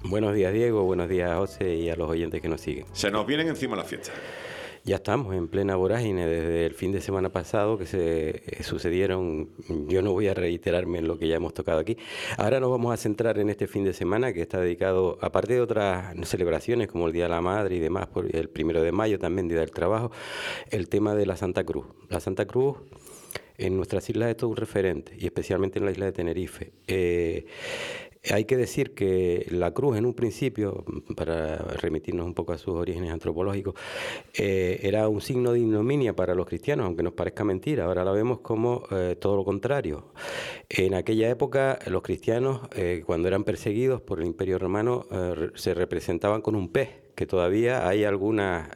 Buenos días, Diego, buenos días, José, y a los oyentes que nos siguen. Se nos vienen encima las fiestas. Ya estamos en plena vorágine desde el fin de semana pasado que se sucedieron. Yo no voy a reiterarme en lo que ya hemos tocado aquí. Ahora nos vamos a centrar en este fin de semana que está dedicado, aparte de otras celebraciones como el Día de la Madre y demás, por el 1 de mayo también, Día del Trabajo, el tema de la Santa Cruz. La Santa Cruz en nuestras islas es todo un referente, y especialmente en la isla de Tenerife. Hay que decir que la cruz en un principio, para remitirnos un poco a sus orígenes antropológicos, era un signo de ignominia para los cristianos, aunque nos parezca mentira. Ahora la vemos como todo lo contrario. En aquella época los cristianos, cuando eran perseguidos por el Imperio Romano, se representaban con un pez, que todavía hay algunas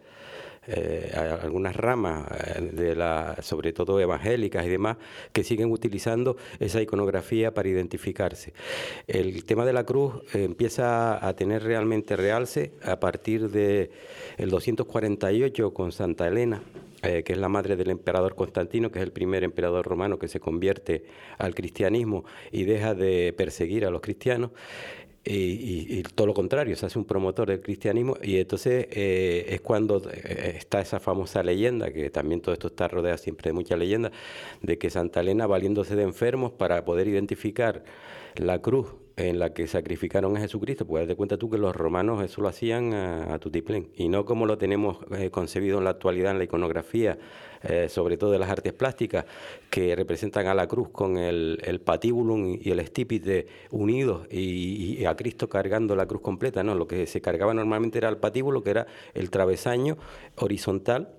ramas sobre todo evangélicas y demás, que siguen utilizando esa iconografía para identificarse. El tema de la cruz empieza a tener realmente realce a partir de el 248 con Santa Elena, que es la madre del emperador Constantino, que es el primer emperador romano que se convierte al cristianismo y deja de perseguir a los cristianos. Y todo lo contrario, se hace un promotor del cristianismo, y entonces es cuando está esa famosa leyenda, que también todo esto está rodeado siempre de muchas leyendas, de que Santa Elena, valiéndose de enfermos para poder identificar la cruz en la que sacrificaron a Jesucristo, pues date cuenta tú que los romanos eso lo hacían a tutiplén, y no como lo tenemos concebido en la actualidad en la iconografía, sobre todo de las artes plásticas, que representan a la cruz con el patíbulum y el estípite unidos y a Cristo cargando la cruz completa. No, lo que se cargaba normalmente era el patíbulo, que era el travesaño horizontal,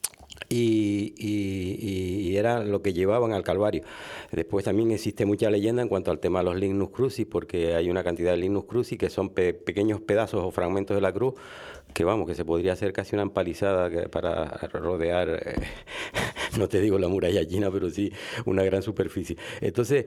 y era lo que llevaban al Calvario. Después también existe mucha leyenda en cuanto al tema de los lignus crucis, porque hay una cantidad de lignus crucis que son pequeños pedazos o fragmentos de la cruz, que se podría hacer casi una empalizada para rodear, no te digo la muralla china, pero sí una gran superficie. Entonces,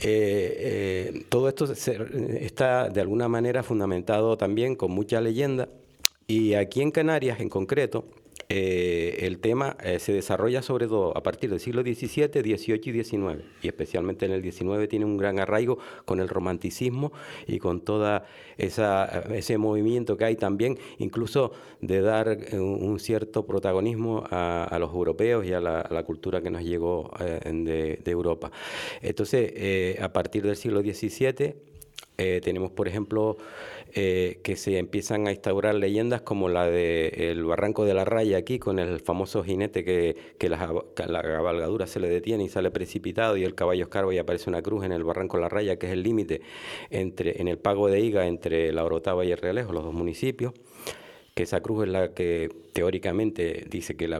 todo esto está de alguna manera fundamentado también con mucha leyenda, y aquí en Canarias en concreto, el tema se desarrolla sobre todo a partir del siglo XVII, XVIII y XIX, y especialmente en el XIX tiene un gran arraigo con el romanticismo y con todo ese movimiento que hay también, incluso de dar un cierto protagonismo a los europeos y a la cultura que nos llegó de Europa. Entonces, a partir del siglo XVII, tenemos, por ejemplo, que se empiezan a instaurar leyendas como la de el Barranco de la Raya aquí, con el famoso jinete que la cabalgadura se le detiene y sale precipitado, y el caballo escarba y aparece una cruz en el Barranco de la Raya, que es el límite en el pago de Higa entre La Orotava y el Realejo, los dos municipios. Que esa cruz es la que teóricamente dice que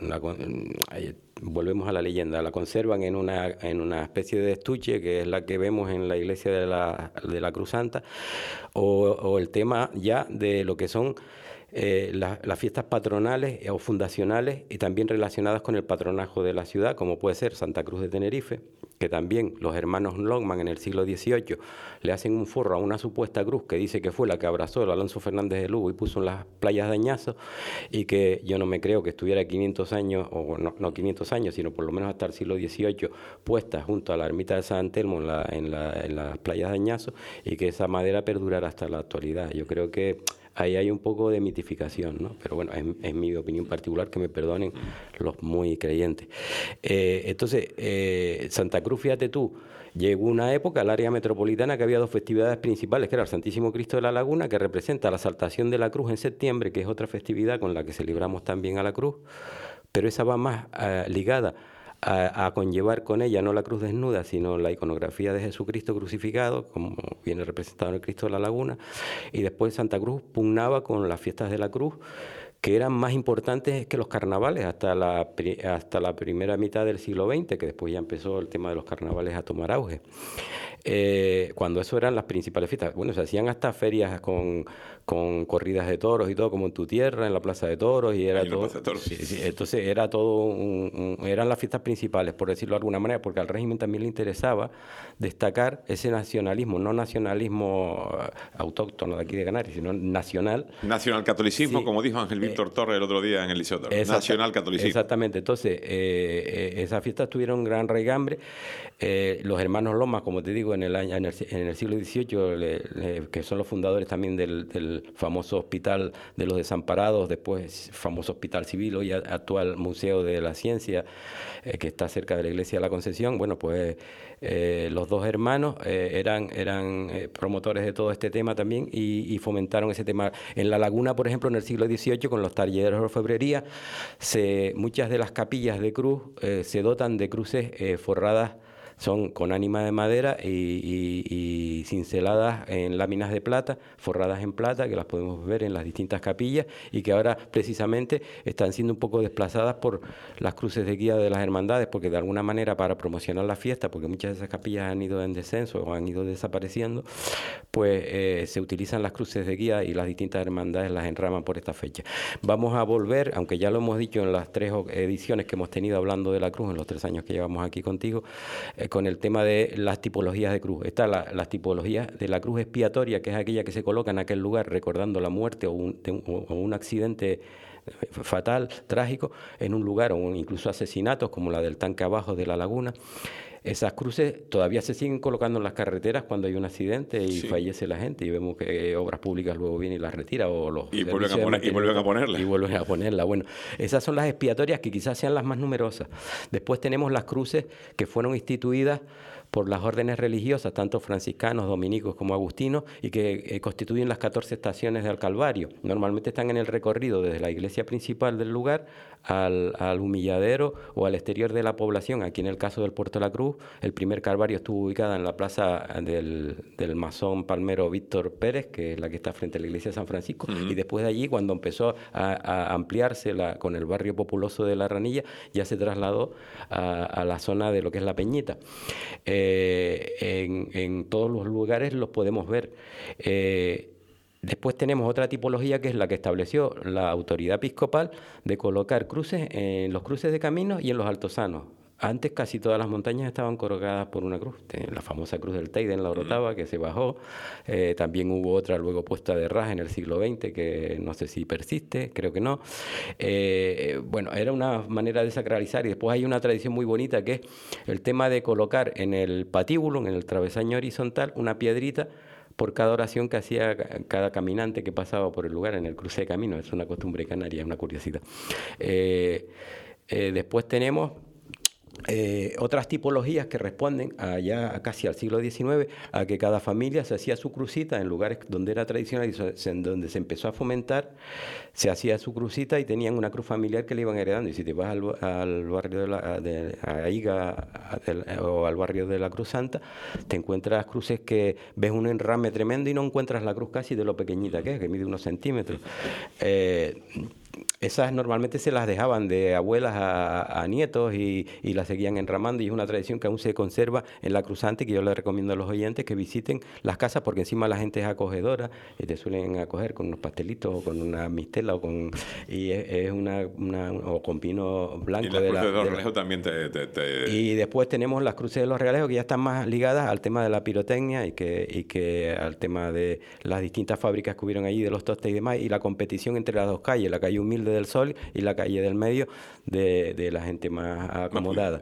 volvemos a la leyenda, la conservan en una especie de estuche, que es la que vemos en la iglesia de la Cruz Santa, o el tema ya de lo que son las fiestas patronales o fundacionales, y también relacionadas con el patronaje de la ciudad, como puede ser Santa Cruz de Tenerife, que también los hermanos Longman en el siglo XVIII le hacen un forro a una supuesta cruz que dice que fue la que abrazó el Alonso Fernández de Lugo y puso en las playas de Añazo, y que yo no me creo que estuviera 500 años, o no 500 años, sino por lo menos hasta el siglo XVIII, puesta junto a la ermita de San Telmo en las playas de Añazo, y que esa madera perdurara hasta la actualidad. Yo creo que ahí hay un poco de mitificación, ¿no? Pero bueno, es mi opinión particular, que me perdonen los muy creyentes. Entonces, Santa Cruz, fíjate tú, llegó una época al área metropolitana que había dos festividades principales, que era el Santísimo Cristo de la Laguna, que representa la Saltación de la Cruz en septiembre, que es otra festividad con la que celebramos también a la cruz, pero esa va más ligada a conllevar con ella no la cruz desnuda, sino la iconografía de Jesucristo crucificado, como viene representado en el Cristo de la Laguna. Y después Santa Cruz pugnaba con las fiestas de la cruz, que eran más importantes que los carnavales hasta la primera mitad del siglo XX, que después ya empezó el tema de los carnavales a tomar auge. Cuando eso eran las principales fiestas. Bueno, se hacían hasta ferias con corridas de toros y todo, como en tu tierra, en la Plaza de Toros, y era todo. Sí, entonces era todo eran las fiestas principales, por decirlo de alguna manera, porque al régimen también le interesaba destacar ese nacionalismo, no nacionalismo autóctono de aquí de Canarias, sino nacional. Nacionalcatolicismo, sí, como dijo Ángel Víctor Torres el otro día en el Liceo. Nacionalcatolicismo. Exactamente. Entonces, esas fiestas tuvieron gran raigambre. Los hermanos Lomas, como te digo, en el siglo XVIII, que son los fundadores también del famoso Hospital de los Desamparados, después famoso Hospital Civil, hoy actual Museo de la Ciencia, que está cerca de la Iglesia de la Concepción. Bueno, pues los dos hermanos eran promotores de todo este tema también y fomentaron ese tema. En La Laguna, por ejemplo, en el siglo XVIII, con los talleres de orfebrería, muchas de las capillas de cruz se dotan de cruces forradas, son con ánima de madera y cinceladas en láminas de plata, forradas en plata, que las podemos ver en las distintas capillas y que ahora precisamente están siendo un poco desplazadas por las cruces de guía de las hermandades, porque de alguna manera para promocionar la fiesta, porque muchas de esas capillas han ido en descenso o han ido desapareciendo, pues se utilizan las cruces de guía y las distintas hermandades las enraman por esta fecha. Vamos a volver, aunque ya lo hemos dicho en las 3 ediciones que hemos tenido hablando de la cruz, en los 3 años que llevamos aquí contigo, con el tema de las tipologías de cruz. Está las tipologías de la cruz expiatoria, que es aquella que se coloca en aquel lugar recordando la muerte o un accidente fatal, trágico, en un lugar, o incluso asesinatos, como la del tanque abajo de La Laguna. Esas cruces todavía se siguen colocando en las carreteras cuando hay un accidente y fallece la gente, y vemos que Obras Públicas luego viene y las retira, y vuelven a ponerla. Y vuelven a ponerla. Bueno, esas son las expiatorias, que quizás sean las más numerosas. Después tenemos las cruces que fueron instituidas por las órdenes religiosas, tanto franciscanos, dominicos como agustinos, y que constituyen las 14 estaciones del Calvario. Normalmente están en el recorrido desde la iglesia principal del lugar al humilladero o al exterior de la población. Aquí en el caso del Puerto de la Cruz, el primer Calvario estuvo ubicado en la plaza del masón palmero Víctor Pérez, que es la que está frente a la iglesia de San Francisco, y después de allí, cuando empezó a ampliarse con el barrio populoso de La Ranilla, ya se trasladó a la zona de lo que es La Peñita. En todos los lugares los podemos ver. Después tenemos otra tipología, que es la que estableció la autoridad episcopal, de colocar cruces en los cruces de caminos y en los altosanos. Antes casi todas las montañas estaban corocadas por una cruz. La famosa cruz del Teide en la Orotava, que se bajó. También hubo otra luego puesta de ras en el siglo XX, que no sé si persiste, creo que no. Bueno, era una manera de sacralizar. Y después hay una tradición muy bonita, que es el tema de colocar en el patíbulo, en el travesaño horizontal, una piedrita por cada oración que hacía cada caminante que pasaba por el lugar en el cruce de camino. Es una costumbre canaria, una curiosidad. Después tenemos otras tipologías que responden allá casi al siglo XIX a que cada familia se hacía su crucita en lugares donde era tradicional y en donde se empezó a fomentar, se hacía su crucita y tenían una cruz familiar que le iban heredando. Y si te vas al barrio de Aiga o al barrio de la Cruz Santa, te encuentras cruces que ves un enrame tremendo y no encuentras la cruz casi de lo pequeñita que mide unos centímetros. Esas normalmente se las dejaban de abuelas a nietos y las seguían enramando, y es una tradición que aún se conserva en la Cruzante, que yo les recomiendo a los oyentes que visiten las casas, porque encima la gente es acogedora y te suelen acoger con unos pastelitos o con una mistela o con pino blanco. Y las cruces de los Regalejos también Y después tenemos las cruces de los Regalejos, que ya están más ligadas al tema de la pirotecnia y que al tema de las distintas fábricas que hubieron allí, de los tostes y demás, y la competición entre las dos calles, la calle Humilde del Sol y la calle del Medio de la gente más acomodada.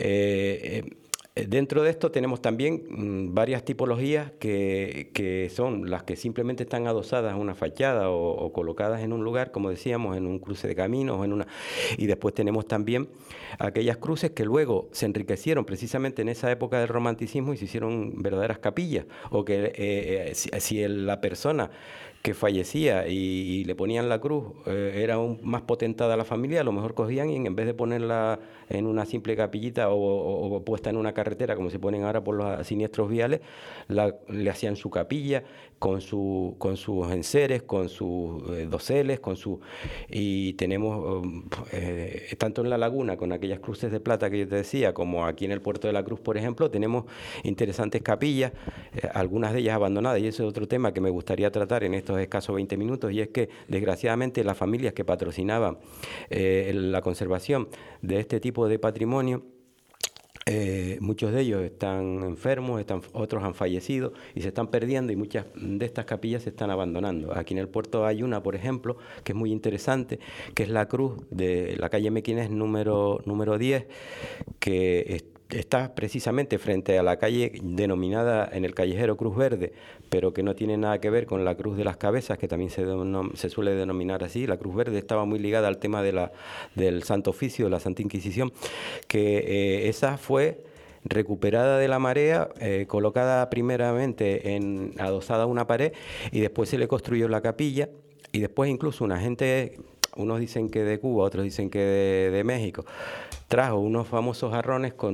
Dentro de esto tenemos también varias tipologías que son las que simplemente están adosadas a una fachada o colocadas en un lugar, como decíamos, en un cruce de caminos y después tenemos también aquellas cruces que luego se enriquecieron precisamente en esa época del romanticismo y se hicieron verdaderas capillas, o que si la persona que fallecía y le ponían la cruz era más potentada a la familia, a lo mejor cogían y en vez de ponerla en una simple capillita o puesta en una carretera, como se ponen ahora por los siniestros viales, le hacían su capilla con sus enseres, con sus doseles, y tenemos tanto en La Laguna, con aquellas cruces de plata que yo te decía, como aquí en el Puerto de la Cruz, por ejemplo, tenemos interesantes capillas, algunas de ellas abandonadas, y ese es otro tema que me gustaría tratar en estos escasos 20 minutos, y es que desgraciadamente las familias que patrocinaban la conservación de este tipo de patrimonio, muchos de ellos están enfermos, otros han fallecido y se están perdiendo, y muchas de estas capillas se están abandonando. Aquí en el puerto hay una, por ejemplo, que es muy interesante, que es la cruz de la calle Mequinés número 10, que está precisamente frente a la calle denominada en el callejero Cruz Verde, pero que no tiene nada que ver con la Cruz de las Cabezas, que también se suele denominar así. La Cruz Verde estaba muy ligada al tema del Santo Oficio, de la Santa Inquisición, que esa fue recuperada de la marea, colocada primeramente adosada a una pared, y después se le construyó la capilla, y después incluso una gente, unos dicen que de Cuba, otros dicen que de México, trajo unos famosos jarrones con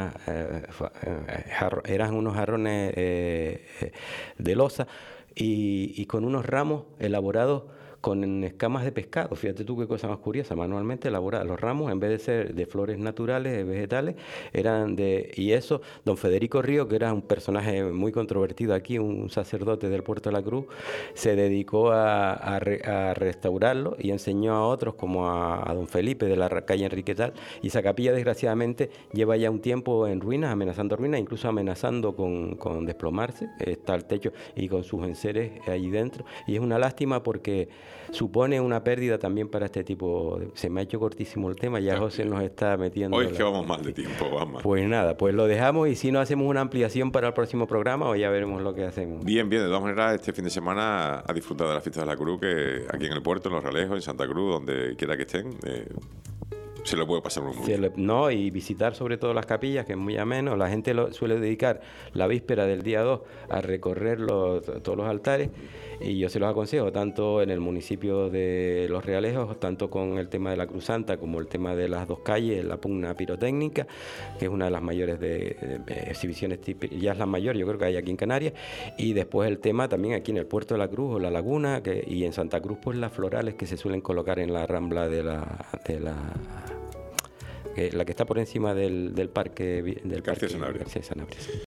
eran unos jarrones de loza y con unos ramos elaborados con escamas de pescado. Fíjate tú qué cosa más curiosa, manualmente elaboradas. Los ramos, en vez de ser de flores naturales, vegetales, eran y eso, don Federico Río, que era un personaje muy controvertido aquí, un sacerdote del Puerto de la Cruz, se dedicó a restaurarlo y enseñó a otros, como a don Felipe de la calle Enriquetal, y esa capilla, desgraciadamente, lleva ya un tiempo en ruinas, amenazando ruinas, incluso amenazando con desplomarse. Está el techo y con sus enseres allí dentro, y es una lástima porque supone una pérdida también para este tipo se me ha hecho cortísimo el tema, ya José nos está metiendo... Hoy es que vamos mal de tiempo, vamos. Pues nada, pues lo dejamos, y si no hacemos una ampliación para el próximo programa, o ya veremos lo que hacemos. Bien, de todas maneras, este fin de semana a disfrutar de la fiesta de la Cruz, que aquí en el puerto, en Los Realejos, en Santa Cruz, donde quiera que estén, se lo puede pasar muy bien. No, y visitar sobre todo las capillas, que es muy ameno. La gente suele dedicar la víspera del día 2 a recorrer todos los altares, y yo se los aconsejo, tanto en el municipio de Los Realejos, tanto con el tema de la Cruz Santa como el tema de las dos calles, la pugna pirotécnica, que es una de las mayores de exhibiciones típicas, ya es la mayor, yo creo que hay aquí en Canarias, y después el tema también aquí en el Puerto de la Cruz o la Laguna, y en Santa Cruz pues las florales que se suelen colocar en la rambla de la que está por encima del parque del García Sanabria.